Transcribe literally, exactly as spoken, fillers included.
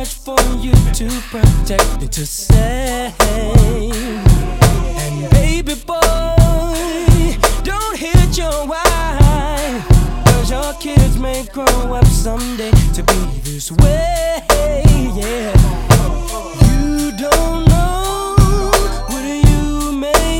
much for you to protect and to save. And baby boy, don't hit your wife, 'cause your kids may grow up someday to be this way.